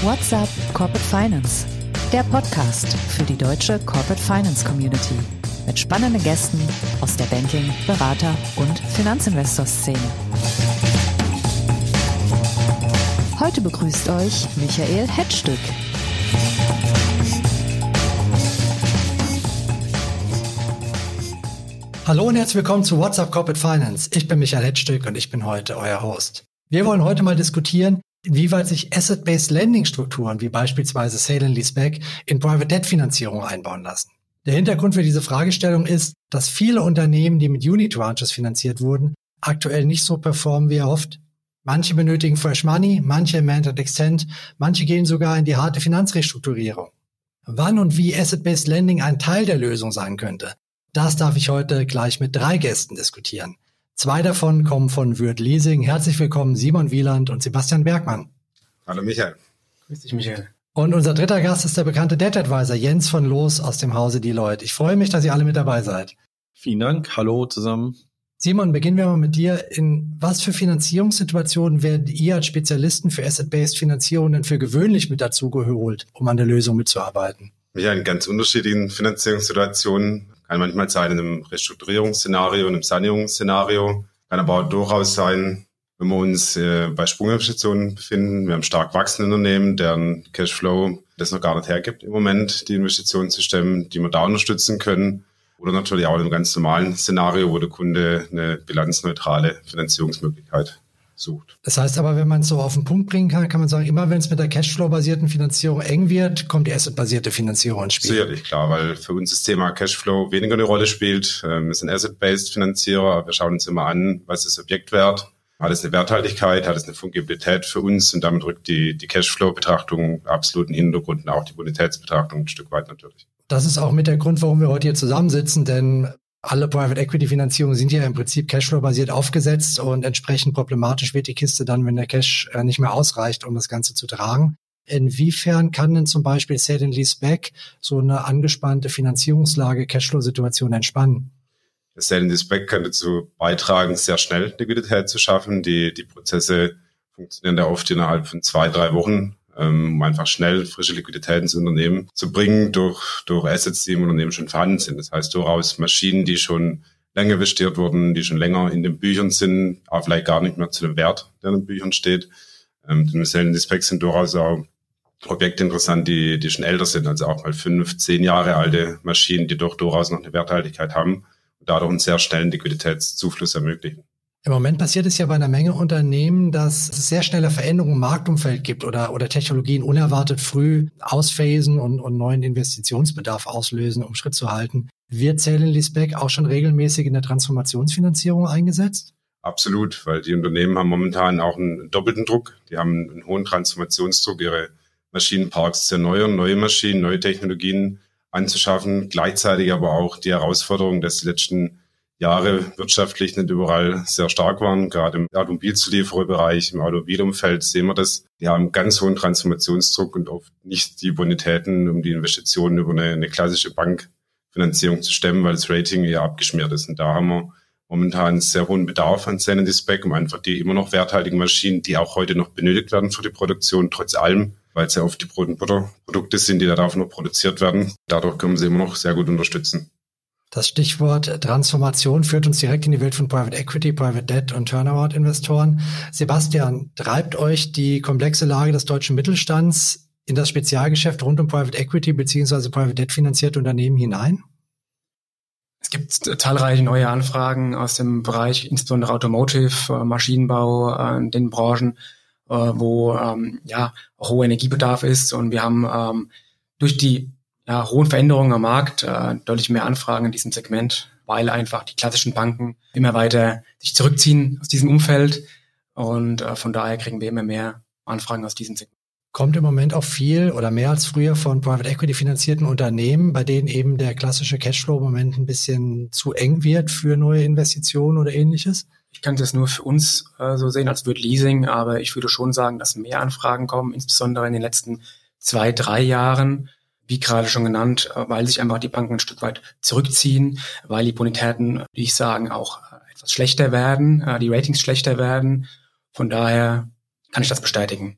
What's up Corporate Finance? Der Podcast für die deutsche Corporate Finance Community mit spannenden Gästen aus der Banking-, Berater- und Finanzinvestor-Szene. Heute begrüßt euch Michael Hettstück. Hallo und herzlich willkommen zu What's up Corporate Finance. Ich bin Michael Hettstück und ich bin heute euer Host. Wir wollen heute mal diskutieren, inwieweit sich Asset-Based Lending-Strukturen wie beispielsweise Sale and Leaseback in Private Debt-Finanzierung einbauen lassen. Der Hintergrund für diese Fragestellung ist, dass viele Unternehmen, die mit Unitranches finanziert wurden, aktuell nicht so performen wie erhofft. Manche benötigen Fresh Money, manche Amend and Extend, manche gehen sogar in die harte Finanzrestrukturierung. Wann und wie Asset-Based Lending ein Teil der Lösung sein könnte, das darf ich heute gleich mit 3 Gästen diskutieren. 2 davon kommen von Würth Leasing. Herzlich willkommen Simon Wieland und Sebastian Bergmann. Hallo Michael. Grüß dich Michael. Und unser dritter Gast ist der bekannte Debt Advisor Jens von Loos aus dem Hause Deloitte. Ich freue mich, dass ihr alle mit dabei seid. Vielen Dank. Hallo zusammen. Simon, beginnen wir mal mit dir. In was für Finanzierungssituationen werdet ihr als Spezialisten für Asset-Based Finanzierung denn für gewöhnlich mit dazu geholt, um an der Lösung mitzuarbeiten? Ja, in ganz unterschiedlichen Finanzierungssituationen. Kann manchmal sein in einem Restrukturierungsszenario, in einem Sanierungsszenario. Kann aber auch durchaus sein, wenn wir uns bei Sprunginvestitionen befinden. Wir haben stark wachsende Unternehmen, deren Cashflow das noch gar nicht hergibt im Moment, die Investitionen zu stemmen, die wir da unterstützen können. Oder natürlich auch in einem ganz normalen Szenario, wo der Kunde eine bilanzneutrale Finanzierungsmöglichkeit sucht. Das heißt aber, wenn man es so auf den Punkt bringen kann, kann man sagen, immer wenn es mit der Cashflow-basierten Finanzierung eng wird, kommt die Asset-basierte Finanzierung ins Spiel. Sicherlich, klar, weil für uns das Thema Cashflow weniger eine Rolle spielt. Wir sind Asset-based Finanzierer, wir schauen uns immer an, was ist das Objekt wert. Hat es eine Werthaltigkeit, hat es eine Fungibilität für uns und damit rückt die Cashflow-Betrachtung absolut in den Hintergrund und auch die Bonitätsbetrachtung ein Stück weit natürlich. Das ist auch mit der Grund, warum wir heute hier zusammensitzen, denn alle Private Equity Finanzierungen sind ja im Prinzip Cashflow-basiert aufgesetzt und entsprechend problematisch wird die Kiste dann, wenn der Cash nicht mehr ausreicht, um das Ganze zu tragen. Inwiefern kann denn zum Beispiel Sale and Leaseback so eine angespannte Finanzierungslage, Cashflow-Situation entspannen? Das Sale and Leaseback kann dazu beitragen, sehr schnell Liquidität zu schaffen. Die Prozesse funktionieren da oft innerhalb von 2-3 Wochen, um einfach schnell frische Liquidität ins Unternehmen zu bringen durch Assets, die im Unternehmen schon vorhanden sind. Das heißt durchaus Maschinen, die schon länger investiert wurden, die schon länger in den Büchern sind, aber vielleicht gar nicht mehr zu dem Wert, der in den Büchern steht. Die Sale and Leaseback sind durchaus auch Objekte interessant, die schon älter sind, also auch mal 5-10 Jahre alte Maschinen, die doch durchaus noch eine Werthaltigkeit haben und dadurch einen sehr schnellen Liquiditätszufluss ermöglichen. Im Moment passiert es ja bei einer Menge Unternehmen, dass es sehr schnelle Veränderungen im Marktumfeld gibt oder Technologien unerwartet früh ausphasen und neuen Investitionsbedarf auslösen, um Schritt zu halten. Wird Sale and Leaseback auch schon regelmäßig in der Transformationsfinanzierung eingesetzt? Absolut, weil die Unternehmen haben momentan auch einen doppelten Druck. Die haben einen hohen Transformationsdruck, ihre Maschinenparks zu erneuern, neue Maschinen, neue Technologien anzuschaffen. Gleichzeitig aber auch die Herausforderung, dass die letzten Jahre wirtschaftlich nicht überall sehr stark waren. Gerade im Automobilzuliefererbereich, im Automobilumfeld sehen wir das. Die haben ganz hohen Transformationsdruck und oft nicht die Bonitäten, um die Investitionen über eine klassische Bankfinanzierung zu stemmen, weil das Rating eher abgeschmiert ist. Und da haben wir momentan einen sehr hohen Bedarf an Sale and Leaseback, um einfach die immer noch werthaltigen Maschinen, die auch heute noch benötigt werden für die Produktion, trotz allem, weil es ja oft die Brot- und Butterprodukte sind, die darauf noch produziert werden. Dadurch können wir sie immer noch sehr gut unterstützen. Das Stichwort Transformation führt uns direkt in die Welt von Private Equity, Private Debt und Turnaround-Investoren. Sebastian, treibt euch die komplexe Lage des deutschen Mittelstands in das Spezialgeschäft rund um Private Equity bzw. Private Debt finanzierte Unternehmen hinein? Es gibt zahlreiche neue Anfragen aus dem Bereich, insbesondere Automotive, Maschinenbau, in den Branchen, wo hoher Energiebedarf ist. Und wir haben durch die hohen Veränderungen am Markt deutlich mehr Anfragen in diesem Segment, weil einfach die klassischen Banken immer weiter sich zurückziehen aus diesem Umfeld. Und von daher kriegen wir immer mehr Anfragen aus diesem Segment. Kommt im Moment auch viel oder mehr als früher von Private Equity finanzierten Unternehmen, bei denen eben der klassische Cashflow im Moment ein bisschen zu eng wird für neue Investitionen oder Ähnliches? Ich kann das nur für uns so sehen als Würth Leasing, aber ich würde schon sagen, dass mehr Anfragen kommen, insbesondere in den letzten 2-3 Jahren. Wie gerade schon genannt, weil sich einfach die Banken ein Stück weit zurückziehen, weil die Bonitäten, würde ich sagen, auch etwas schlechter werden, die Ratings schlechter werden. Von daher kann ich das bestätigen.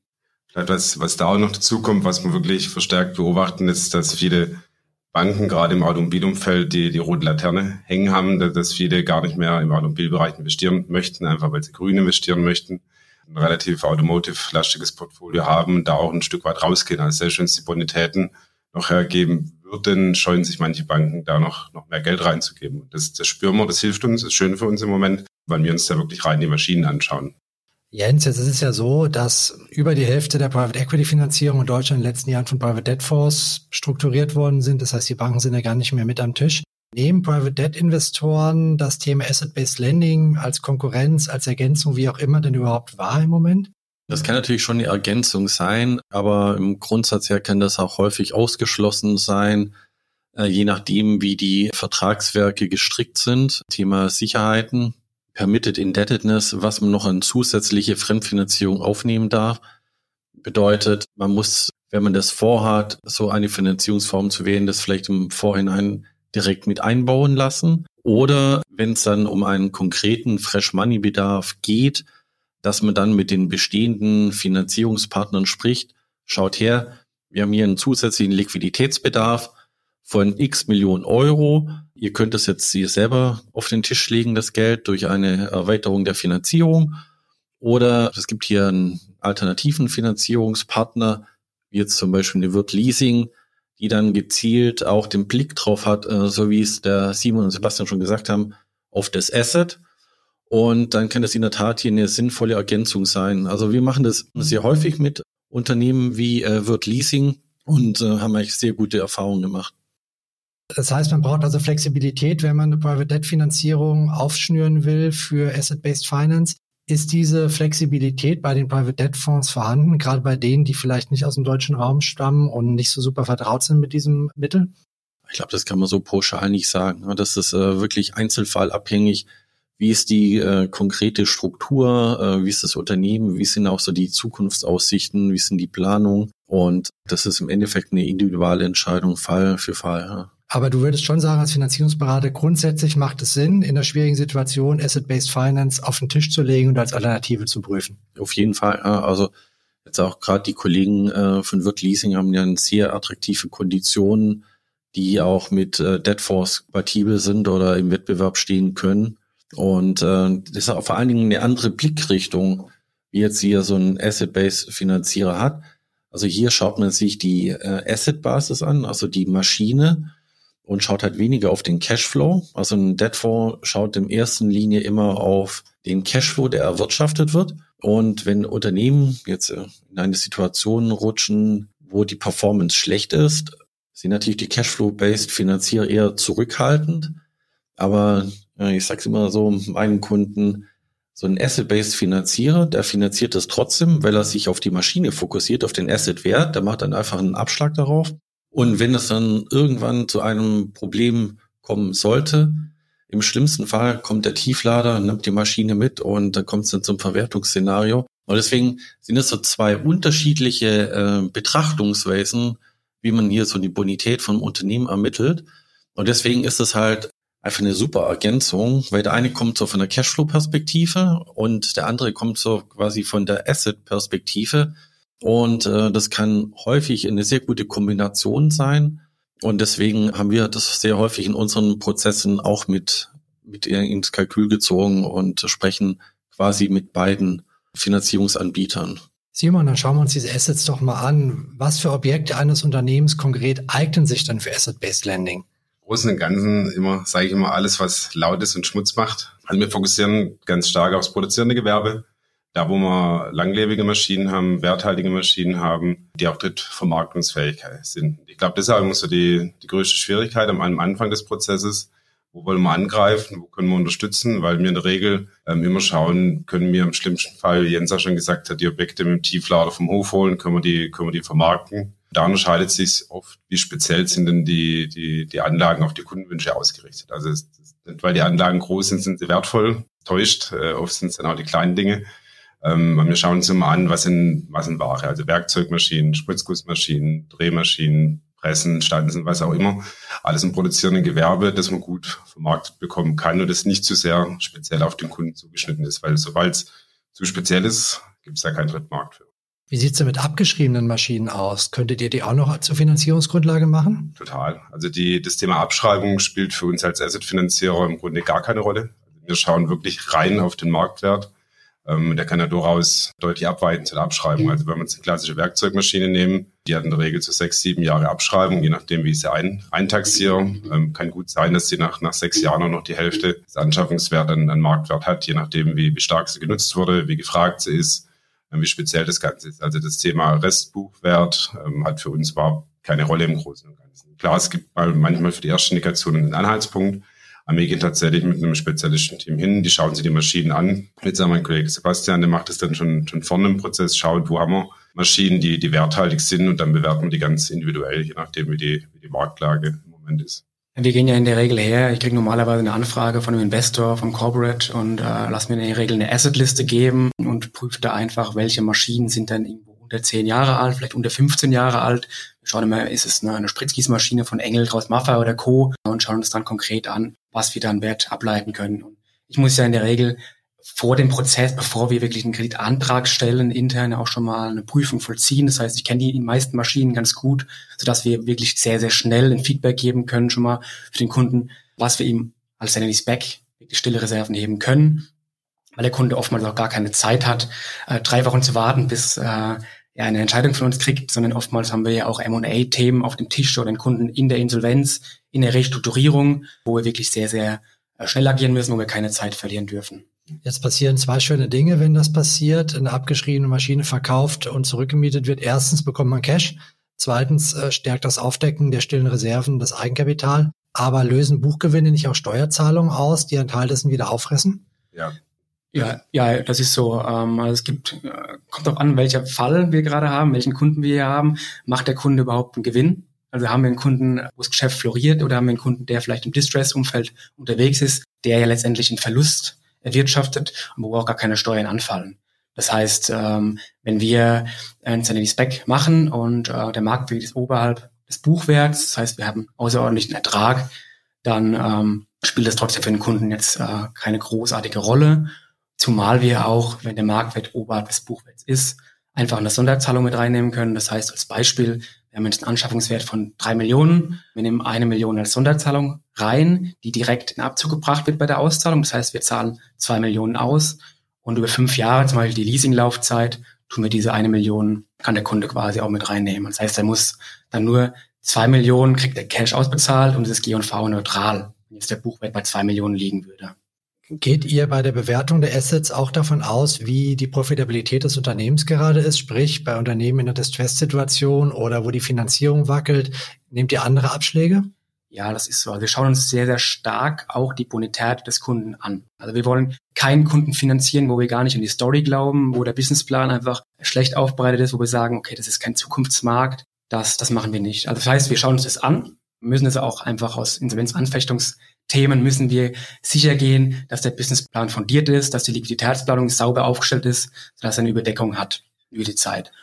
Was da auch noch dazu kommt, was wir wirklich verstärkt beobachten, ist, dass viele Banken gerade im Automobilumfeld die rote Laterne hängen haben, dass viele gar nicht mehr im Automobilbereich investieren möchten, einfach weil sie grün investieren möchten, ein relativ automotive-lastiges Portfolio haben und da auch ein Stück weit rausgehen. Also selbst wenn es die Bonitäten noch hergeben würden, scheuen sich manche Banken da noch mehr Geld reinzugeben. Das spüren wir, das hilft uns, ist schön für uns im Moment, weil wir uns da wirklich rein die Maschinen anschauen. Jens, jetzt ist es ja so, dass über die Hälfte der Private Equity Finanzierung in Deutschland in den letzten Jahren von Private Debt Fonds strukturiert worden sind. Das heißt, die Banken sind ja gar nicht mehr mit am Tisch. Nehmen Private Debt Investoren das Thema Asset-Based Lending als Konkurrenz, als Ergänzung, wie auch immer, denn überhaupt wahr im Moment? Das kann natürlich schon eine Ergänzung sein, aber im Grundsatz her kann das auch häufig ausgeschlossen sein, je nachdem, wie die Vertragswerke gestrickt sind. Thema Sicherheiten, Permitted Indebtedness, was man noch an zusätzliche Fremdfinanzierung aufnehmen darf, bedeutet, man muss, wenn man das vorhat, so eine Finanzierungsform zu wählen, das vielleicht im Vorhinein direkt mit einbauen lassen. Oder wenn es dann um einen konkreten Fresh-Money-Bedarf geht, dass man dann mit den bestehenden Finanzierungspartnern spricht, schaut her, wir haben hier einen zusätzlichen Liquiditätsbedarf von x Millionen Euro. Ihr könnt es jetzt hier selber auf den Tisch legen, das Geld, durch eine Erweiterung der Finanzierung. Oder es gibt hier einen alternativen Finanzierungspartner, wie jetzt zum Beispiel eine Wirth Leasing, die dann gezielt auch den Blick drauf hat, so wie es der Simon und Sebastian schon gesagt haben, auf das Asset. Und dann kann das in der Tat hier eine sinnvolle Ergänzung sein. Also wir machen das sehr häufig mit Unternehmen wie Wirth Leasing und haben eigentlich sehr gute Erfahrungen gemacht. Das heißt, man braucht also Flexibilität, wenn man eine Private Debt Finanzierung aufschnüren will für Asset-Based Finance. Ist diese Flexibilität bei den Private Debt Fonds vorhanden, gerade bei denen, die vielleicht nicht aus dem deutschen Raum stammen und nicht so super vertraut sind mit diesem Mittel? Ich glaube, das kann man so pauschal nicht sagen. Das ist wirklich einzelfallabhängig. Wie ist die konkrete Struktur? Wie ist das Unternehmen? Wie sind auch so die Zukunftsaussichten? Wie sind die Planungen? Und das ist im Endeffekt eine individuelle Entscheidung, Fall für Fall. Ja. Aber du würdest schon sagen, als Finanzierungsberater, grundsätzlich macht es Sinn, in der schwierigen Situation Asset-Based Finance auf den Tisch zu legen und als Alternative zu prüfen. Auf jeden Fall. Ja. Also jetzt auch gerade die Kollegen von Wirth Leasing haben ja sehr attraktive Konditionen, die auch mit Debt-Fonds kompatibel sind oder im Wettbewerb stehen können. Und das ist auch vor allen Dingen eine andere Blickrichtung, wie jetzt hier so ein Asset-Based-Finanzierer hat. Also hier schaut man sich die Asset-Basis an, also die Maschine, und schaut halt weniger auf den Cashflow. Also ein Debtfonds schaut in erster Linie immer auf den Cashflow, der erwirtschaftet wird. Und wenn Unternehmen jetzt in eine Situation rutschen, wo die Performance schlecht ist, sind natürlich die Cashflow-based Finanzierer eher zurückhaltend. Aber ich sage es immer so meinen Kunden, so ein Asset-based Finanzierer, der finanziert das trotzdem, weil er sich auf die Maschine fokussiert, auf den Asset-Wert. Der macht dann einfach einen Abschlag darauf. Und wenn es dann irgendwann zu einem Problem kommen sollte, im schlimmsten Fall kommt der Tieflader, nimmt die Maschine mit und dann kommt es dann zum Verwertungsszenario. Und deswegen sind es so zwei unterschiedliche Betrachtungsweisen, wie man hier so die Bonität vom Unternehmen ermittelt. Und deswegen ist es halt einfach eine super Ergänzung, weil der eine kommt so von der Cashflow-Perspektive und der andere kommt so quasi von der Asset-Perspektive. Und das kann häufig eine sehr gute Kombination sein. Und deswegen haben wir das sehr häufig in unseren Prozessen auch mit ins Kalkül gezogen und sprechen quasi mit beiden Finanzierungsanbietern. Simon, dann schauen wir uns diese Assets doch mal an. Was für Objekte eines Unternehmens konkret eignen sich dann für Asset-Based Lending? Im Großen und Ganzen sage ich immer, alles, was laut ist und Schmutz macht. Also wir fokussieren ganz stark aufs produzierende Gewerbe. Da, wo wir langlebige Maschinen haben, werthaltige Maschinen haben, die auch drittvermarktungsfähig sind. Ich glaube, das ist auch immer so die größte Schwierigkeit am Anfang des Prozesses. Wo wollen wir angreifen? Wo können wir unterstützen? Weil wir in der Regel immer schauen, können wir im schlimmsten Fall, wie Jens auch schon gesagt hat, die Objekte mit dem Tieflader vom Hof holen, können wir die vermarkten. Da unterscheidet sich oft, wie speziell sind denn die Anlagen auf die Kundenwünsche ausgerichtet. Also weil die Anlagen groß sind sie wertvoll, täuscht. Oft sind es dann auch die kleinen Dinge. Wir schauen uns immer an, was sind Ware, also Werkzeugmaschinen, Spritzgussmaschinen, Drehmaschinen, Pressen, Stanzen, was auch immer. Alles im produzierenden Gewerbe, das man gut vermarktet bekommen kann und das nicht zu sehr speziell auf den Kunden zugeschnitten ist, weil sobald es zu speziell ist, gibt es da keinen Drittmarkt für. Wie sieht's denn mit abgeschriebenen Maschinen aus? Könntet ihr die auch noch zur Finanzierungsgrundlage machen? Total. Also das Thema Abschreibung spielt für uns als Asset-Finanzierer im Grunde gar keine Rolle. Wir schauen wirklich rein auf den Marktwert. Der kann ja durchaus deutlich abweichen zu der Abschreibung. Also wenn wir uns eine klassische Werkzeugmaschine nehmen, die hat in der Regel so 6-7 Jahre Abschreibung, je nachdem, wie ich sie eintaxiere. Kann gut sein, dass sie nach 6 Jahren noch die Hälfte des Anschaffungswerts an Marktwert hat, je nachdem, wie stark sie genutzt wurde, wie gefragt sie ist, wie speziell das Ganze ist. Also das Thema Restbuchwert hat für uns überhaupt keine Rolle im Großen und Ganzen. Klar, es gibt manchmal für die erste Indikation einen Anhaltspunkt. Wir gehen tatsächlich mit einem Spezialistenteam hin, die schauen sich die Maschinen an. Jetzt sagen mein Kollege Sebastian, der macht das dann schon vorne im Prozess, schaut, wo haben wir Maschinen, die werthaltig sind, und dann bewerten wir die ganz individuell, je nachdem, wie die Marktlage im Moment ist. Wir gehen ja in der Regel her, ich kriege normalerweise eine Anfrage von einem Investor, vom Corporate, und lass mir in der Regel eine Assetliste geben und prüfe da einfach, welche Maschinen sind dann irgendwo unter 10 Jahre alt, vielleicht unter 15 Jahre alt. Wir schauen immer, ist es eine Spritzgießmaschine von Engel, Kraus Maffei oder Co. und schauen uns dann konkret an, was wir dann Wert ableiten können. Und ich muss ja in der Regel vor dem Prozess, bevor wir wirklich einen Kreditantrag stellen, intern auch schon mal eine Prüfung vollziehen. Das heißt, ich kenne die meisten Maschinen ganz gut, sodass wir wirklich sehr, sehr schnell ein Feedback geben können, schon mal für den Kunden, was wir ihm als Spec wirklich stille Reserven heben können, weil der Kunde oftmals auch gar keine Zeit hat, 3 Wochen zu warten, bis er eine Entscheidung von uns kriegt, sondern oftmals haben wir ja auch M&A-Themen auf dem Tisch oder den Kunden in der Insolvenz, in der Restrukturierung, wo wir wirklich sehr, sehr schnell agieren müssen, wo wir keine Zeit verlieren dürfen. Jetzt passieren 2 schöne Dinge, wenn das passiert. Eine abgeschriebene Maschine verkauft und zurückgemietet wird. Erstens bekommt man Cash. Zweitens stärkt das Aufdecken der stillen Reserven das Eigenkapital. Aber lösen Buchgewinne nicht auch Steuerzahlungen aus, die einen Teil dessen wieder auffressen? Ja, das ist so. Also es kommt auch an, welcher Fall wir gerade haben, welchen Kunden wir hier haben. Macht der Kunde überhaupt einen Gewinn? Also haben wir einen Kunden, wo das Geschäft floriert, oder haben wir einen Kunden, der vielleicht im Distress-Umfeld unterwegs ist, der ja letztendlich einen Verlust erwirtschaftet und wo auch gar keine Steuern anfallen. Das heißt, wenn wir ein Spec machen und der Marktwert ist oberhalb des Buchwerts, das heißt, wir haben außerordentlichen Ertrag, dann spielt das trotzdem für den Kunden jetzt keine großartige Rolle. Zumal wir auch, wenn der Marktwert oberhalb des Buchwerts ist, einfach eine Sonderzahlung mit reinnehmen können. Das heißt, als Beispiel, wir haben jetzt einen Anschaffungswert von 3 Millionen. Wir nehmen 1 Million als Sonderzahlung rein, die direkt in Abzug gebracht wird bei der Auszahlung. Das heißt, wir zahlen 2 Millionen aus und über 5 Jahre, zum Beispiel die Leasinglaufzeit, tun wir diese 1 Million, kann der Kunde quasi auch mit reinnehmen. Das heißt, er muss dann nur 2 Millionen, kriegt der Cash ausbezahlt und es ist G&V neutral, wenn jetzt der Buchwert bei 2 Millionen liegen würde. Geht ihr bei der Bewertung der Assets auch davon aus, wie die Profitabilität des Unternehmens gerade ist? Sprich, bei Unternehmen in einer Distress-Situation oder wo die Finanzierung wackelt, nehmt ihr andere Abschläge? Ja, das ist so. Also wir schauen uns sehr, sehr stark auch die Bonität des Kunden an. Also wir wollen keinen Kunden finanzieren, wo wir gar nicht an die Story glauben, wo der Businessplan einfach schlecht aufbereitet ist, wo wir sagen, okay, das ist kein Zukunftsmarkt, das machen wir nicht. Also das heißt, wir schauen uns das an, müssen es auch einfach aus Insolvenzanfechtungsthemen müssen wir sicher gehen, dass der Businessplan fundiert ist, dass die Liquiditätsplanung sauber aufgestellt ist, sodass er eine Überdeckung hat über die Zeit.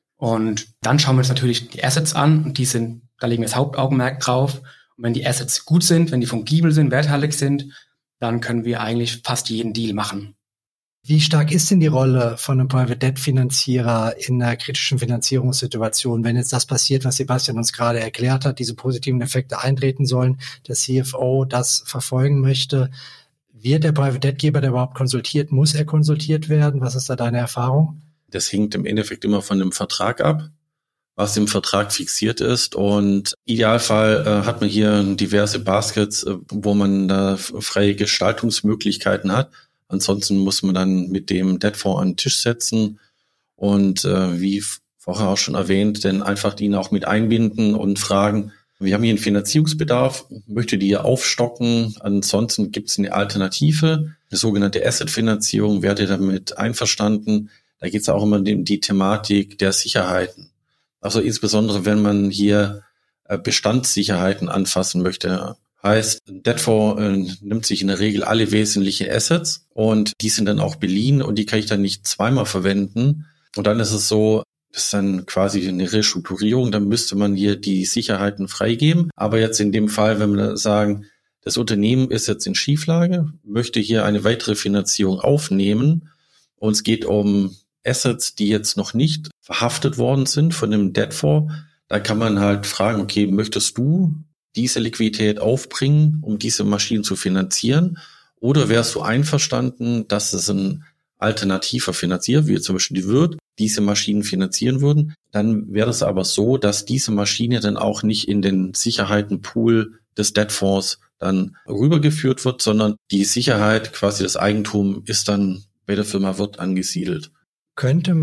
Und dann schauen wir uns natürlich die Assets an und da legen wir das Hauptaugenmerk drauf. Und wenn die Assets gut sind, wenn die fungibel sind, werthaltig sind, dann können wir eigentlich fast jeden Deal machen. Wie stark ist denn die Rolle von einem Private Debt Finanzierer in einer kritischen Finanzierungssituation, wenn jetzt das passiert, was Sebastian uns gerade erklärt hat, diese positiven Effekte eintreten sollen, der CFO das verfolgen möchte? Wird der Private Debt Geber, der überhaupt konsultiert, muss er konsultiert werden? Was ist da deine Erfahrung? Das hängt im Endeffekt immer von dem Vertrag ab, was im Vertrag fixiert ist, und im Idealfall hat man hier diverse Baskets, wo man da freie Gestaltungsmöglichkeiten hat. Ansonsten muss man dann mit dem Debtfonds an den Tisch setzen und wie vorher auch schon erwähnt, dann einfach ihn auch mit einbinden und fragen, wir haben hier einen Finanzierungsbedarf, möchte die hier aufstocken, ansonsten gibt es eine Alternative, eine sogenannte Asset-Finanzierung, werdet ihr damit einverstanden? Da geht es auch immer um die Thematik der Sicherheiten. Also insbesondere, wenn man hier Bestandssicherheiten anfassen möchte. Heißt, ein Debtfonds nimmt sich in der Regel alle wesentlichen Assets und die sind dann auch beliehen und die kann ich dann nicht zweimal verwenden. Und dann ist es so, das ist dann quasi eine Restrukturierung, dann müsste man hier die Sicherheiten freigeben. Aber jetzt in dem Fall, wenn wir sagen, das Unternehmen ist jetzt in Schieflage, möchte hier eine weitere Finanzierung aufnehmen und es geht um Assets, die jetzt noch nicht verhaftet worden sind von dem Debt-Fonds. Da kann man halt fragen, okay, möchtest du diese Liquidität aufbringen, um diese Maschinen zu finanzieren? Oder wärst du einverstanden, dass es ein alternativer Finanzierer, wie zum Beispiel die Würth, diese Maschinen finanzieren würden? Dann wäre es aber so, dass diese Maschine dann auch nicht in den Sicherheitenpool des Debt-Fonds dann rübergeführt wird, sondern die Sicherheit, quasi das Eigentum, ist dann bei der Firma Würth angesiedelt. Könnte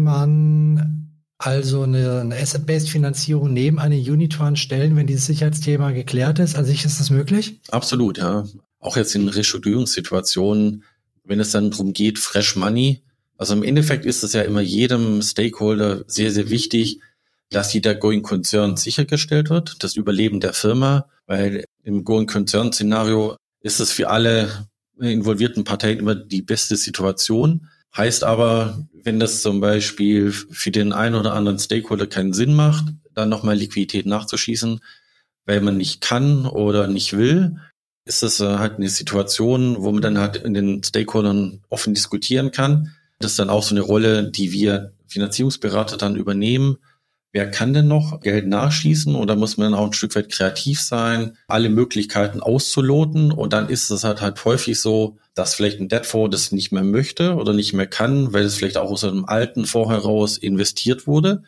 man also eine Asset-Based Finanzierung neben eine Unitranche stellen, wenn dieses Sicherheitsthema geklärt ist? An sich ist das möglich? Absolut, ja. Auch jetzt in Restrukturierungssituationen, wenn es dann darum geht, Fresh Money. Also im Endeffekt ist es ja immer jedem Stakeholder sehr, sehr wichtig, dass der Going Concern sichergestellt wird, das Überleben der Firma, weil im Going Concern Szenario ist es für alle involvierten Parteien immer die beste Situation. Heißt aber, wenn das zum Beispiel für den einen oder anderen Stakeholder keinen Sinn macht, dann nochmal Liquidität nachzuschießen, weil man nicht kann oder nicht will, ist das halt eine Situation, wo man dann halt in den Stakeholdern offen diskutieren kann. Das ist dann auch so eine Rolle, die wir Finanzierungsberater dann übernehmen. Wer kann denn noch Geld nachschießen? Oder muss man dann auch ein Stück weit kreativ sein, alle Möglichkeiten auszuloten? Und dann ist es halt häufig so, dass vielleicht ein Debt-Fonds das nicht mehr möchte oder nicht mehr kann, weil es vielleicht auch aus einem alten Fonds heraus investiert wurde.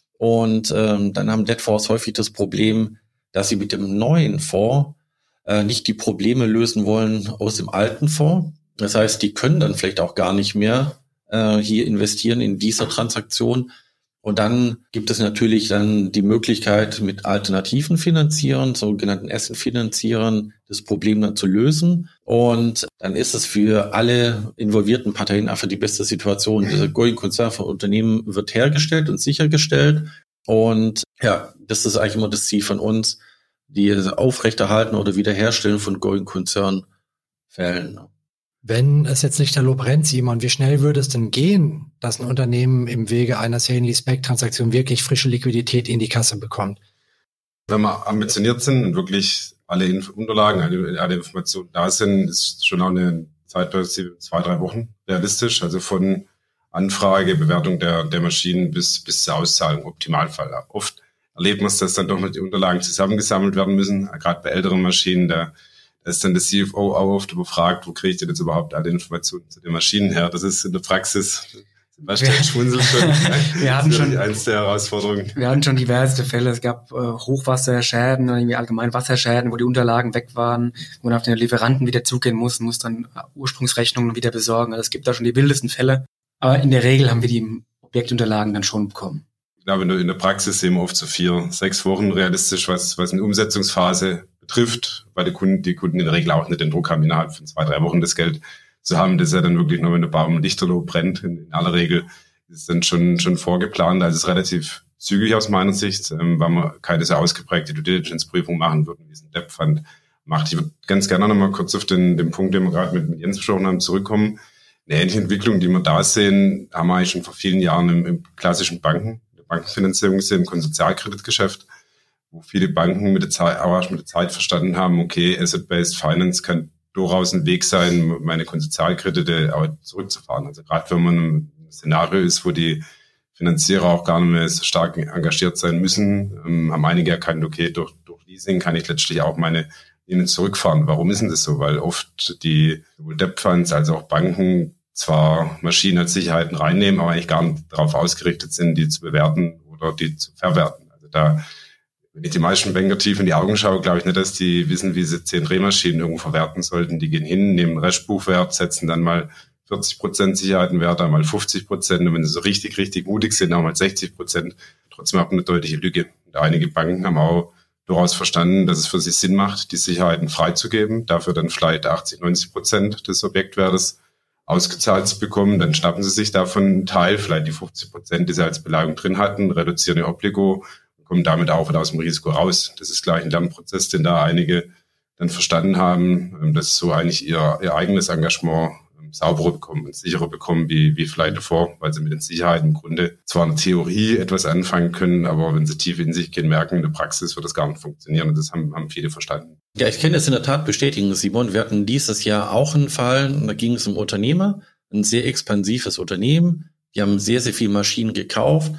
Und dann haben Debt-Fonds häufig das Problem, dass sie mit dem neuen Fonds nicht die Probleme lösen wollen aus dem alten Fonds. Das heißt, die können dann vielleicht auch gar nicht mehr hier investieren in dieser Transaktion. Und dann gibt es natürlich dann die Möglichkeit, mit alternativen Finanzierern, sogenannten Asset-Finanzierern, das Problem dann zu lösen. Und dann ist es für alle involvierten Parteien einfach die beste Situation. Dieser Going Concern von Unternehmen wird hergestellt und sichergestellt. Und ja, das ist eigentlich immer das Ziel von uns, die Aufrechterhalten oder Wiederherstellen von Going Concern Fällen. Wenn es jetzt nicht der Lob brennt, Simon, wie schnell würde es denn gehen, dass ein Unternehmen im Wege einer Sale-and-Leaseback-Transaktion wirklich frische Liquidität in die Kasse bekommt? Wenn wir ambitioniert sind und wirklich alle Unterlagen, alle Informationen da sind, ist schon auch eine Zeitperspektive 2-3 Wochen realistisch. Also von Anfrage, Bewertung der Maschinen bis zur Auszahlung, Optimalfall. Oft erlebt man es, dass dann doch noch die Unterlagen zusammengesammelt werden müssen, gerade bei älteren Maschinen. Da ist dann der CFO auch oft überfragt, wo kriege ich denn jetzt überhaupt alle Informationen zu den Maschinen her? Das ist in der Praxis, Sebastian schmunzelt schon, wir hatten schon eins der Herausforderungen. Wir hatten schon diverse Fälle. Es gab Hochwasserschäden, irgendwie allgemein Wasserschäden, wo die Unterlagen weg waren, wo man auf den Lieferanten wieder zugehen muss dann Ursprungsrechnungen wieder besorgen. Also es gibt da schon die wildesten Fälle. Aber in der Regel haben wir die Objektunterlagen dann schon bekommen. Ich glaube, in der Praxis sehen wir oft so 4-6 Wochen realistisch, was eine Umsetzungsphase betrifft, weil die Kunden in der Regel auch nicht den Druck haben, innerhalb von 2-3 Wochen das Geld zu haben. Das ist ja dann wirklich nur, wenn der Baum lichterloh brennt. In aller Regel ist es dann schon vorgeplant. Also es ist relativ zügig aus meiner Sicht, weil wir keine so ausgeprägte Due Diligence-Prüfung machen würden, wie es ein Debt Fund macht. Ich würde ganz gerne noch mal kurz auf den Punkt, den wir gerade mit Jens besprochen haben, zurückkommen. Eine ähnliche Entwicklung, die wir da sehen, haben wir eigentlich schon vor vielen Jahren im klassischen Bankenfinanzierung gesehen, im Konsortialkreditgeschäft, wo viele Banken mit der Zeit verstanden haben, okay, Asset-Based Finance kann durchaus ein Weg sein, meine Konsortialkredite auch zurückzufahren. Also gerade wenn man im Szenario ist, wo die Finanzierer auch gar nicht mehr so stark engagiert sein müssen, haben einige erkannt, okay, durch Leasing kann ich letztlich auch meine Linien zurückfahren. Warum ist denn das so? Weil oft die sowohl Debt-Funds als auch Banken zwar Maschinen als Sicherheiten reinnehmen, aber eigentlich gar nicht darauf ausgerichtet sind, die zu bewerten oder die zu verwerten. Also da, wenn ich die meisten Banker tief in die Augen schaue, glaube ich nicht, dass die wissen, wie sie 10 Drehmaschinen irgendwo verwerten sollten. Die gehen hin, nehmen einen Restbuchwert, setzen dann mal 40% Sicherheitenwert, einmal 50%. Und wenn sie so richtig, richtig mutig sind, auch mal 60%. Trotzdem hat man eine deutliche Lücke. Und einige Banken haben auch durchaus verstanden, dass es für sie Sinn macht, die Sicherheiten freizugeben, dafür dann vielleicht 80-90% des Objektwertes ausgezahlt zu bekommen. Dann schnappen sie sich davon einen Teil, vielleicht die 50%, die sie als Beleihung drin hatten, reduzieren ihr Obligo und kommen damit auch wieder aus dem Risiko raus. Das ist gleich ein Lernprozess, den da einige dann verstanden haben, dass so eigentlich ihr eigenes Engagement sauberer bekommen und sicherer bekommen wie vielleicht davor, weil sie mit den Sicherheiten im Grunde zwar in der Theorie etwas anfangen können, aber wenn sie tief in sich gehen, merken, in der Praxis wird das gar nicht funktionieren und das haben viele verstanden. Ja, ich kann das in der Tat bestätigen, Simon. Wir hatten dieses Jahr auch einen Fall, da ging es um Unternehmer, ein sehr expansives Unternehmen. Die haben sehr, sehr viele Maschinen gekauft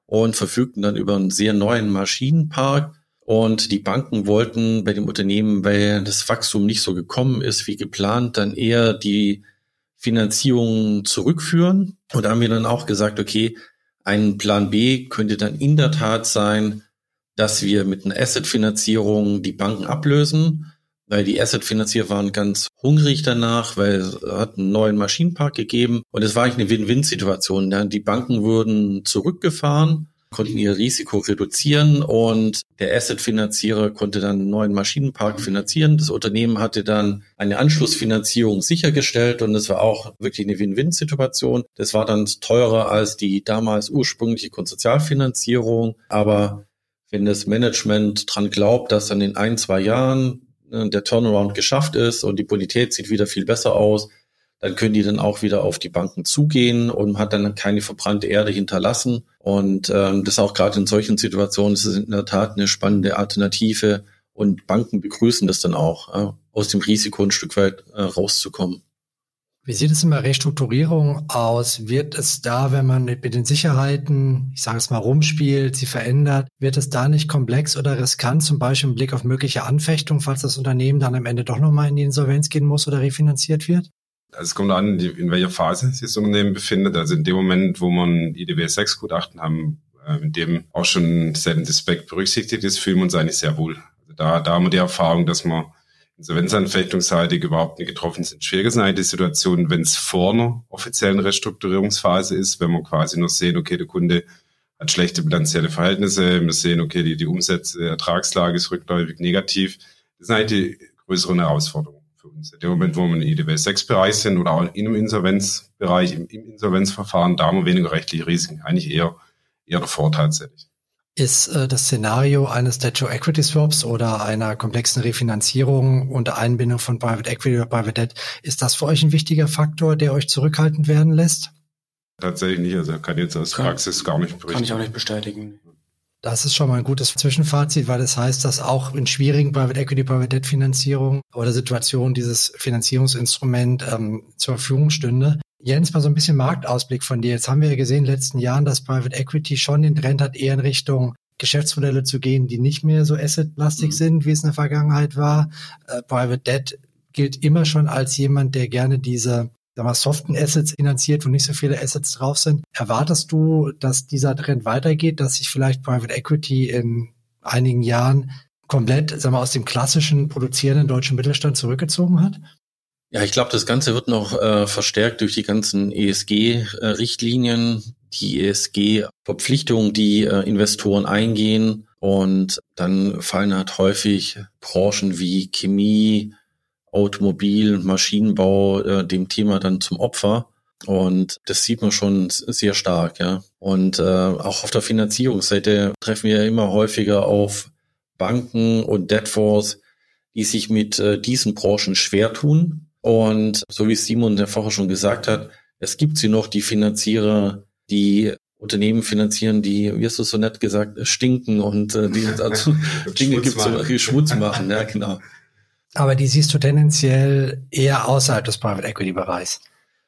und verfügten dann über einen sehr neuen Maschinenpark. Und die Banken wollten bei dem Unternehmen, weil das Wachstum nicht so gekommen ist wie geplant, dann eher die Finanzierung zurückführen. Und da haben wir dann auch gesagt, okay, ein Plan B könnte dann in der Tat sein, dass wir mit einer Asset-Finanzierung die Banken ablösen, weil die Asset-Finanzierer waren ganz hungrig danach, weil es hat einen neuen Maschinenpark gegeben. Und es war eigentlich eine Win-Win-Situation. Ja, die Banken wurden zurückgefahren, konnten ihr Risiko reduzieren und der Asset-Finanzierer konnte dann einen neuen Maschinenpark finanzieren. Das Unternehmen hatte dann eine Anschlussfinanzierung sichergestellt und es war auch wirklich eine Win-Win-Situation. Das war dann teurer als die damals ursprüngliche Konsortialfinanzierung. Aber wenn das Management dran glaubt, dass dann in 1-2 Jahren der Turnaround geschafft ist und die Bonität sieht wieder viel besser aus, dann können die dann auch wieder auf die Banken zugehen und hat dann keine verbrannte Erde hinterlassen. Und das auch gerade in solchen Situationen ist es in der Tat eine spannende Alternative und Banken begrüßen das dann auch, aus dem Risiko ein Stück weit rauszukommen. Wie sieht es in der Restrukturierung aus? Wird es da, wenn man mit den Sicherheiten, ich sage es mal, rumspielt, sie verändert, wird es da nicht komplex oder riskant, zum Beispiel im Blick auf mögliche Anfechtung, falls das Unternehmen dann am Ende doch nochmal in die Insolvenz gehen muss oder refinanziert wird? Also es kommt an, in welcher Phase sich das Unternehmen befindet. Also in dem Moment, wo man IDW 6-Gutachten haben, in dem auch schon Sale and Leaseback berücksichtigt ist, fühlen wir uns eigentlich sehr wohl. Also da haben wir die Erfahrung, dass wir insolvenzanfechtungsseitig überhaupt nicht getroffen sind. Schwierig ist eine die Situation, wenn es vor einer offiziellen Restrukturierungsphase ist, wenn wir quasi nur sehen, okay, der Kunde hat schlechte bilanzielle Verhältnisse, wir sehen, okay, die Ertragslage ist rückläufig negativ. Das sind eigentlich die größeren Herausforderungen für uns. In dem Moment, wo wir im IDW 6-Bereich sind oder auch in einem Insolvenzbereich, im Insolvenzverfahren, da haben wir weniger rechtliche Risiken. Eigentlich eher der Vorteil tatsächlich. Ist das Szenario eines Debt-to-Equity-Swaps oder einer komplexen Refinanzierung unter Einbindung von Private Equity oder Private Debt, ist das für euch ein wichtiger Faktor, der euch zurückhaltend werden lässt? Tatsächlich nicht. Also kann jetzt aus Praxis gar nicht berichten. Kann ich auch nicht bestätigen. Das ist schon mal ein gutes Zwischenfazit, weil das heißt, dass auch in schwierigen Private Equity, Private Debt Finanzierung oder Situationen dieses Finanzierungsinstrument zur Verfügung stünde. Jens, mal so ein bisschen Marktausblick von dir. Jetzt haben wir ja gesehen in den letzten Jahren, dass Private Equity schon den Trend hat, eher in Richtung Geschäftsmodelle zu gehen, die nicht mehr so assetlastig sind, wie es in der Vergangenheit war. Private Debt gilt immer schon als jemand, der gerne diese soften Assets finanziert, wo nicht so viele Assets drauf sind. Erwartest du, dass dieser Trend weitergeht, dass sich vielleicht Private Equity in einigen Jahren komplett aus dem klassischen produzierenden deutschen Mittelstand zurückgezogen hat? Ja, ich glaube, das Ganze wird noch verstärkt durch die ganzen ESG-Richtlinien, die ESG-Verpflichtungen, die Investoren eingehen. Und dann fallen halt häufig Branchen wie Chemie, Automobil, Maschinenbau dem Thema dann zum Opfer. Und das sieht man schon sehr stark, ja. Und auch auf der Finanzierungsseite treffen wir immer häufiger auf Banken und Debtfonds, die sich mit diesen Branchen schwer tun. Und so wie Simon der vorher schon gesagt hat, es gibt sie noch, die Finanzierer, die Unternehmen finanzieren, die, wie hast du so nett gesagt, stinken und die also Dinge gibt, so Schmutz machen, ja genau. Aber die siehst du tendenziell eher außerhalb des Private Equity Bereichs.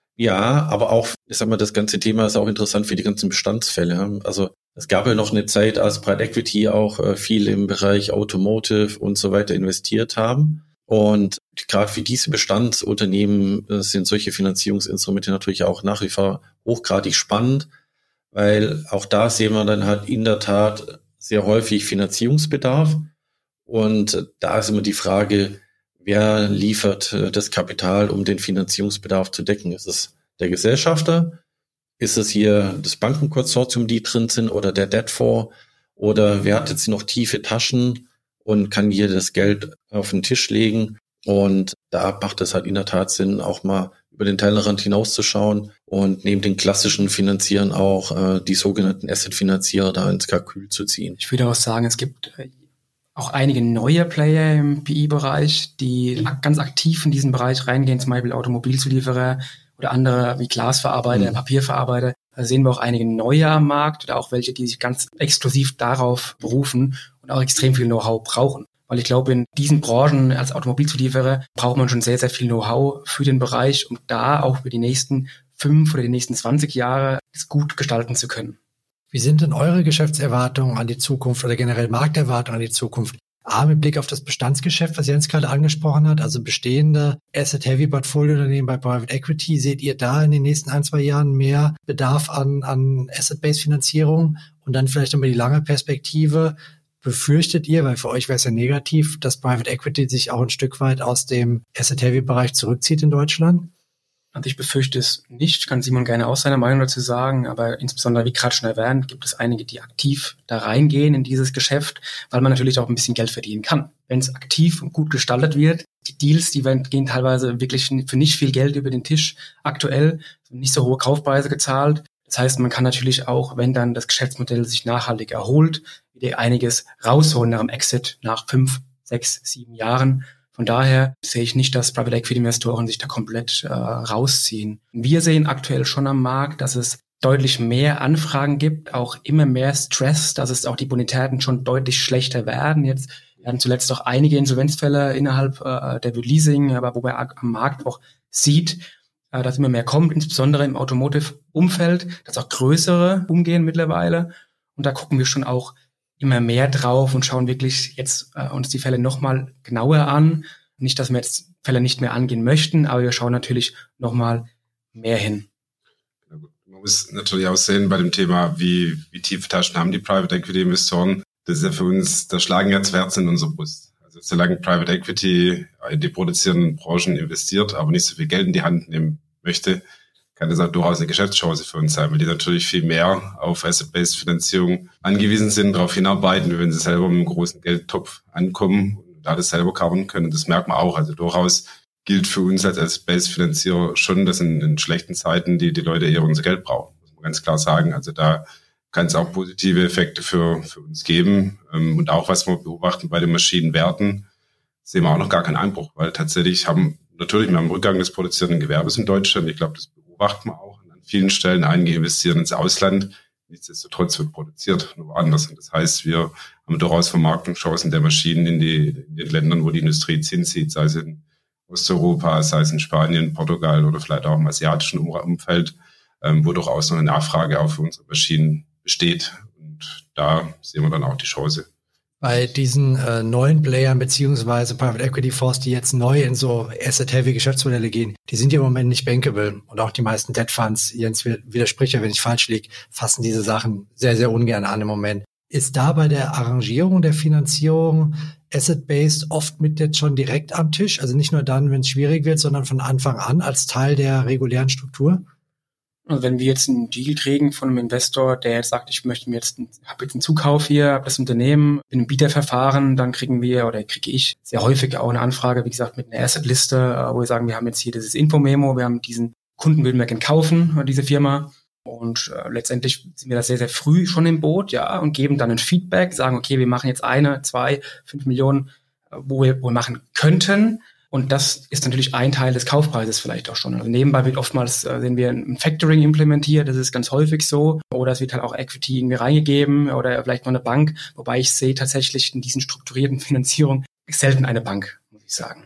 Ja, aber auch, ich sag mal, das ganze Thema ist auch interessant für die ganzen Bestandsfälle. Also es gab ja noch eine Zeit, als Private Equity auch viel im Bereich Automotive und so weiter investiert haben. Und gerade für diese Bestandsunternehmen sind solche Finanzierungsinstrumente natürlich auch nach wie vor hochgradig spannend, weil auch da sehen wir dann halt in der Tat sehr häufig Finanzierungsbedarf. Und da ist immer die Frage, wer liefert das Kapital, um den Finanzierungsbedarf zu decken? Ist es der Gesellschafter? Ist es hier das Bankenkonsortium, die drin sind, oder der Debtfonds? Oder wer hat jetzt noch tiefe Taschen und kann hier das Geld auf den Tisch legen? Und da macht es halt in der Tat Sinn, auch mal über den Tellerrand hinauszuschauen und neben den klassischen Finanzieren auch die sogenannten Asset-Finanzierer da ins Kalkül zu ziehen. Ich würde auch sagen, es gibt auch einige neue Player im PI-Bereich, die ganz aktiv in diesen Bereich reingehen, zum Beispiel Automobilzulieferer oder andere wie Glasverarbeiter, Papierverarbeiter. Da sehen wir auch einige neue am Markt oder auch welche, die sich ganz exklusiv darauf berufen und auch extrem viel Know-how brauchen. Weil ich glaube, in diesen Branchen als Automobilzulieferer braucht man schon sehr, sehr viel Know-how für den Bereich, um da auch für die nächsten 5 oder die nächsten 20 Jahre es gut gestalten zu können. Wie sind denn eure Geschäftserwartungen an die Zukunft oder generell Markterwartungen an die Zukunft? Mit Blick auf das Bestandsgeschäft, was Jens gerade angesprochen hat, also bestehende Asset-Heavy-Portfolio-Unternehmen bei Private Equity, seht ihr da in den nächsten 1-2 Jahren mehr Bedarf an Asset-Based-Finanzierung? Und dann vielleicht nochmal die lange Perspektive. Befürchtet ihr, weil für euch wäre es ja negativ, dass Private Equity sich auch ein Stück weit aus dem Asset-Heavy-Bereich zurückzieht in Deutschland? Also ich befürchte es nicht, kann Simon gerne auch seine Meinung dazu sagen, aber insbesondere, wie gerade schon erwähnt, gibt es einige, die aktiv da reingehen in dieses Geschäft, weil man natürlich auch ein bisschen Geld verdienen kann. Wenn es aktiv und gut gestaltet wird, die Deals, die gehen teilweise wirklich für nicht viel Geld über den Tisch aktuell, nicht so hohe Kaufpreise gezahlt. Das heißt, man kann natürlich auch, wenn dann das Geschäftsmodell sich nachhaltig erholt, wieder einiges rausholen nach dem Exit nach 5, 6, 7 Jahren. Von daher sehe ich nicht, dass Private Equity Investoren sich da komplett rausziehen. Wir sehen aktuell schon am Markt, dass es deutlich mehr Anfragen gibt, auch immer mehr Stress, dass es auch die Bonitäten schon deutlich schlechter werden. Jetzt werden zuletzt auch einige Insolvenzfälle innerhalb der Leasing, aber wo man am Markt auch sieht, dass immer mehr kommt, insbesondere im Automotive-Umfeld, dass auch größere umgehen mittlerweile. Und da gucken wir schon auch immer mehr drauf und schauen wirklich jetzt uns die Fälle nochmal genauer an. Nicht, dass wir jetzt Fälle nicht mehr angehen möchten, aber wir schauen natürlich nochmal mehr hin. Man muss natürlich auch sehen bei dem Thema, wie tiefe Taschen haben die Private Equity Investoren. Das ist ja für uns, da schlagen jetzt Herzen in unsere Brust. Also solange Private Equity in die produzierenden Branchen investiert, aber nicht so viel Geld in die Hand nehmen möchte, kann das auch durchaus eine Geschäftschance für uns sein, weil die natürlich viel mehr auf Asset-Based Finanzierung angewiesen sind, darauf hinarbeiten, wenn sie selber mit einem großen Geldtopf ankommen und da das selber covern können. Das merkt man auch. Also durchaus gilt für uns als Asset-Based Finanzierer schon, dass in schlechten Zeiten die Leute eher unser Geld brauchen. Muss man ganz klar sagen. Also da kann es auch positive Effekte für uns geben. Und auch was wir beobachten bei den Maschinenwerten, sehen wir auch noch gar keinen Einbruch, weil tatsächlich wir haben einen Rückgang des produzierenden Gewerbes in Deutschland. Ich glaube, das beobachten wir auch an vielen Stellen. Einige investieren ins Ausland. Nichtsdestotrotz wird produziert, nur woanders. Und das heißt, wir haben durchaus Vermarktungschancen der Maschinen in den Ländern, wo die Industrie hinzieht, sei es in Osteuropa, sei es in Spanien, Portugal oder vielleicht auch im asiatischen Umfeld, wo durchaus noch eine Nachfrage auch für unsere Maschinen besteht. Und da sehen wir dann auch die Chance. Bei diesen neuen Playern beziehungsweise Private Equity Fonds, die jetzt neu in so Asset-Heavy Geschäftsmodelle gehen, die sind ja im Moment nicht bankable. Und auch die meisten Debt Funds, Jens widerspricht ja, wenn ich falsch liege, fassen diese Sachen sehr, sehr ungern an im Moment. Ist da bei der Arrangierung der Finanzierung Asset-Based oft mit jetzt schon direkt am Tisch? Also nicht nur dann, wenn es schwierig wird, sondern von Anfang an als Teil der regulären Struktur? Also wenn wir jetzt einen Deal kriegen von einem Investor, der jetzt sagt, ich habe jetzt einen Zukauf hier, habe das Unternehmen in einem Bieterverfahren, dann kriege ich sehr häufig auch eine Anfrage, wie gesagt, mit einer Assetliste, wo wir sagen, wir haben jetzt hier dieses Infomemo, wir haben diesen Kunden, würden wir gerne kaufen, diese Firma. Und letztendlich sind wir da sehr, sehr früh schon im Boot, ja, und geben dann ein Feedback, sagen, okay, wir machen jetzt 1, 2, 5 Millionen, wo wir machen könnten. Und das ist natürlich ein Teil des Kaufpreises vielleicht auch schon. Also nebenbei wird oftmals, sehen wir, ein Factoring implementiert, das ist ganz häufig so. Oder es wird halt auch Equity irgendwie reingegeben oder vielleicht noch eine Bank. Wobei ich sehe tatsächlich in diesen strukturierten Finanzierungen selten eine Bank, muss ich sagen.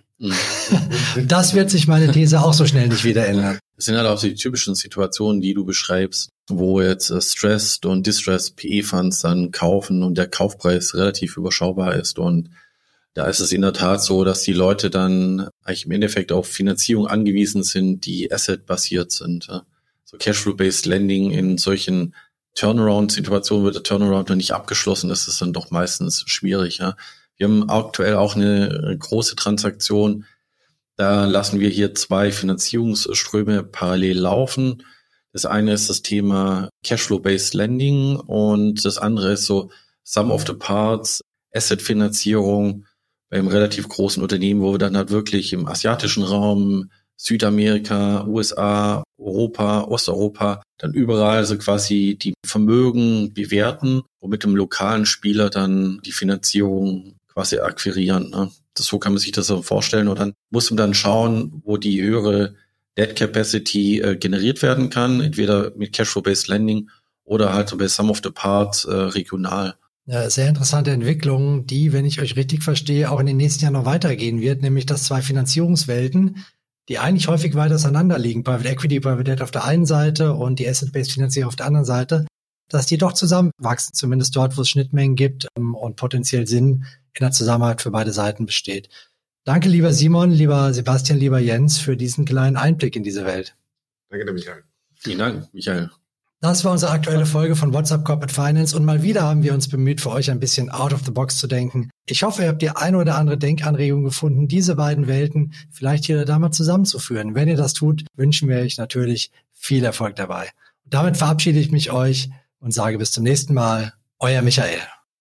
Das wird sich meine These auch so schnell nicht wieder ändern. Das sind halt auch die typischen Situationen, die du beschreibst, wo jetzt Stressed und Distressed PE-Funds dann kaufen und der Kaufpreis relativ überschaubar ist. Und da ist es in der Tat so, dass die Leute dann eigentlich im Endeffekt auf Finanzierung angewiesen sind, die asset-basiert sind. So Cashflow-based Lending in solchen Turnaround-Situationen wird der Turnaround noch nicht abgeschlossen, das ist dann doch meistens schwierig. Ja. Wir haben aktuell auch eine große Transaktion, da lassen wir hier 2 Finanzierungsströme parallel laufen. Das eine ist das Thema Cashflow-based Lending und das andere ist so Sum of the Parts, Asset-Finanzierung bei einem relativ großen Unternehmen, wo wir dann halt wirklich im asiatischen Raum, Südamerika, USA, Europa, Osteuropa, dann überall so quasi die Vermögen bewerten und mit dem lokalen Spieler dann die Finanzierung quasi akquirieren. Ne? So kann man sich das so vorstellen. Und dann muss man dann schauen, wo die höhere Debt Capacity generiert werden kann, entweder mit Cashflow-based Lending oder halt so bei Sum of the Parts regional. Eine sehr interessante Entwicklung, die, wenn ich euch richtig verstehe, auch in den nächsten Jahren noch weitergehen wird, nämlich dass 2 Finanzierungswelten, die eigentlich häufig weit auseinander liegen, Private Equity, Private Debt auf der einen Seite und die Asset-Based Finanzierung auf der anderen Seite, dass die doch zusammenwachsen, zumindest dort, wo es Schnittmengen gibt und potenziell Sinn in der Zusammenarbeit für beide Seiten besteht. Danke, lieber Simon, lieber Sebastian, lieber Jens, für diesen kleinen Einblick in diese Welt. Danke, Michael. Vielen Dank, Michael. Das war unsere aktuelle Folge von WhatsUp Corporate Finance und mal wieder haben wir uns bemüht, für euch ein bisschen out of the box zu denken. Ich hoffe, ihr habt die eine oder andere Denkanregung gefunden, diese beiden Welten vielleicht hier oder da mal zusammenzuführen. Wenn ihr das tut, wünschen wir euch natürlich viel Erfolg dabei. Und damit verabschiede ich mich euch und sage bis zum nächsten Mal. Euer Michael.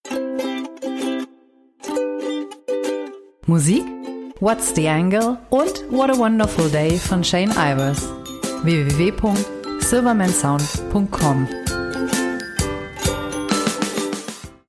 Musik, What's the Angle und What a Wonderful Day von Shane Ivers. www.silvermansound.com